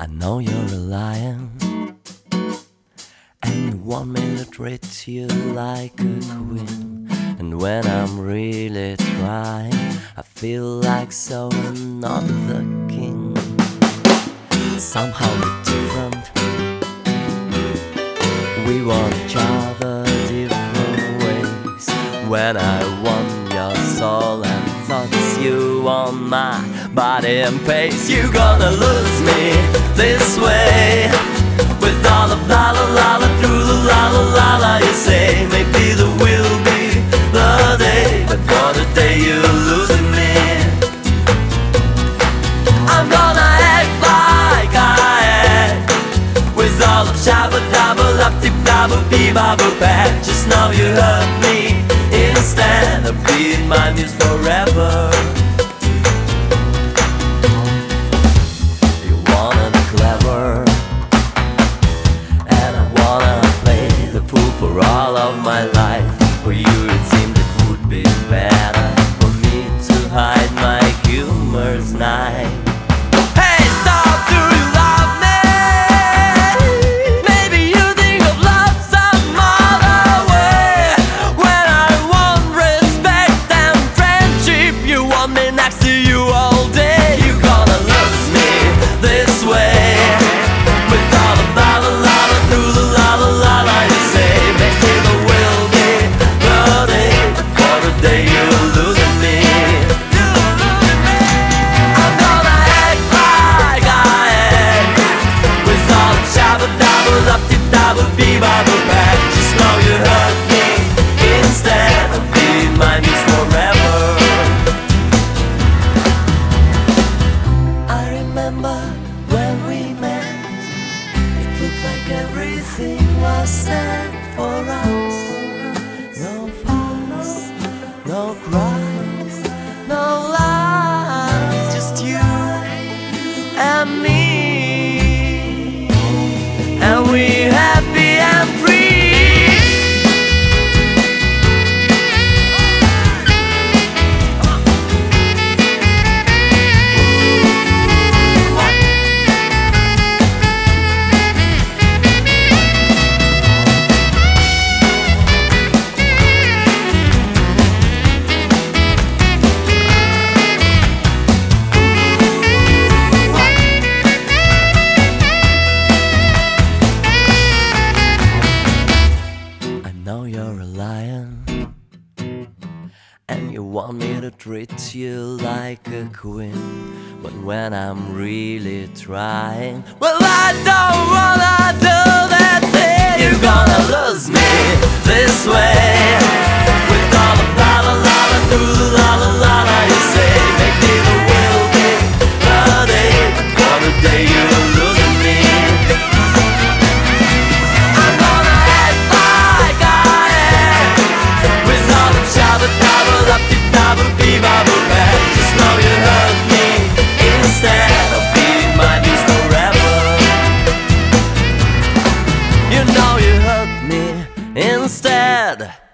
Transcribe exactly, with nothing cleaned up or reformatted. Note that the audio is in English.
I know you're a lion, and you want me to treat you like a queen. And when I'm really trying, I feel like so I'm not the king. Somehow we're different, we want each other different ways. When I want your soul and thoughts, you want my body and pace. You're gonna lose me this way, with all the la la la la through the la la la la. You say maybe there will be the day, but for the day you're losing me, I'm gonna act like I act, with all the shabba dabba lap tip dabba bee babba back. Just know you hurt me instead of being my muse forever. You wanna be clever, and I wanna play the fool for all of my life. For you it seemed it would be better for me to hide my humor's night. Hey, stop, do you love me? Maybe you think of love some other way. When I want respect and friendship, you want me next to you all day. You're gonna lose me this way, with all the la la la la through the la la la la. You say maybe there will be the day, but for the day you're losing me, I'm gonna act like I act, with all the shabba dabba lap tip dabba bee babba back. Just know you hurt me instead of being my muse forever. I remember when we met, it looked like everything was set for us. No fuss, no cries, no lies, just you and me, and we happy and free. I know you're a lion, and you want me to treat you like a queen. But when I'm really trying, well, I don't wanna do that thing. You're gonna lose me this way, with all the la la la la through the la la la la. You say maybe there will be the day, but for the day you're losing me, I'm gonna act like I act, with all the shabba dabba lap tip dabba bee babba back. Just know you hurt me instead of being my muse forever. You know you hurt me instead.